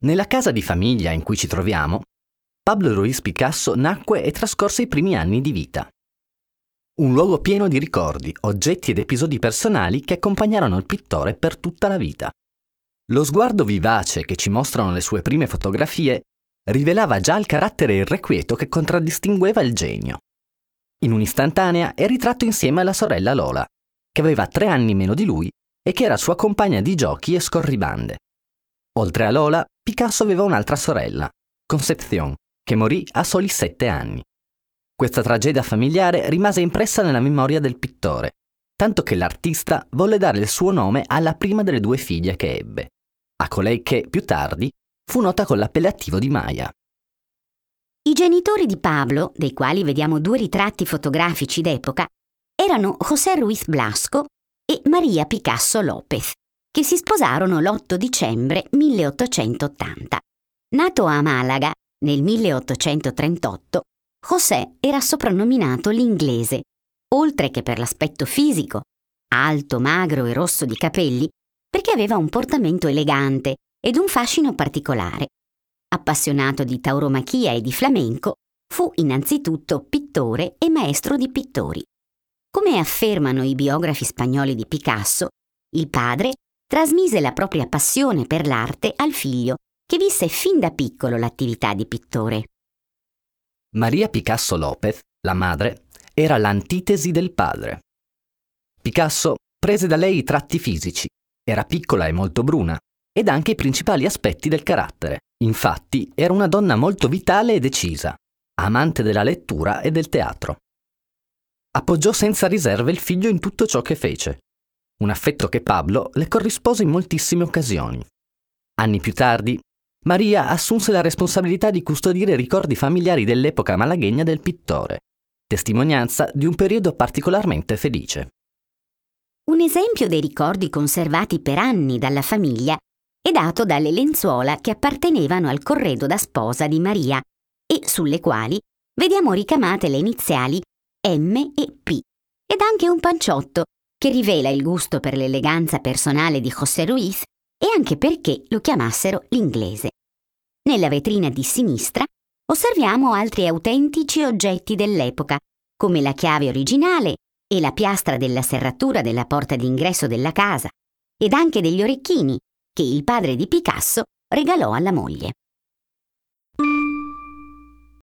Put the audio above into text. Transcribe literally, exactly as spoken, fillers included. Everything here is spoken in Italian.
Nella casa di famiglia in cui ci troviamo, Pablo Ruiz Picasso nacque e trascorse i primi anni di vita. Un luogo pieno di ricordi, oggetti ed episodi personali che accompagnarono il pittore per tutta la vita. Lo sguardo vivace che ci mostrano le sue prime fotografie rivelava già il carattere irrequieto che contraddistingueva il genio. In un'istantanea è ritratto insieme alla sorella Lola, che aveva tre anni meno di lui e che era sua compagna di giochi e scorribande. Oltre a Lola, Picasso aveva un'altra sorella, Concepción, che morì a soli sette anni. Questa tragedia familiare rimase impressa nella memoria del pittore, tanto che l'artista volle dare il suo nome alla prima delle due figlie che ebbe, a colei che, più tardi, fu nota con l'appellativo di Maya. I genitori di Pablo, dei quali vediamo due ritratti fotografici d'epoca, erano José Ruiz Blasco e María Picasso López, che si sposarono l'otto dicembre milleottocentottanta. Nato a Malaga nel milleottocentotrentotto, José era soprannominato l'Inglese, oltre che per l'aspetto fisico, alto, magro e rosso di capelli, perché aveva un portamento elegante ed un fascino particolare. Appassionato di tauromachia e di flamenco, fu innanzitutto pittore e maestro di pittori. Come affermano i biografi spagnoli di Picasso, il padre trasmise la propria passione per l'arte al figlio, che visse fin da piccolo l'attività di pittore. María Picasso López, la madre, era l'antitesi del padre. Picasso prese da lei i tratti fisici, era piccola e molto bruna, ed anche i principali aspetti del carattere. Infatti, era una donna molto vitale e decisa, amante della lettura e del teatro. Appoggiò senza riserve il figlio in tutto ciò che fece, un affetto che Pablo le corrispose in moltissime occasioni. Anni più tardi, Maria assunse la responsabilità di custodire i ricordi familiari dell'epoca malaguegna del pittore, testimonianza di un periodo particolarmente felice. Un esempio dei ricordi conservati per anni dalla famiglia è dato dalle lenzuola che appartenevano al corredo da sposa di Maria e sulle quali vediamo ricamate le iniziali M e P, ed anche un panciotto che rivela il gusto per l'eleganza personale di José Ruiz e anche perché lo chiamassero l'Inglese. Nella vetrina di sinistra osserviamo altri autentici oggetti dell'epoca, come la chiave originale e la piastra della serratura della porta d'ingresso della casa, ed anche degli orecchini che il padre di Picasso regalò alla moglie.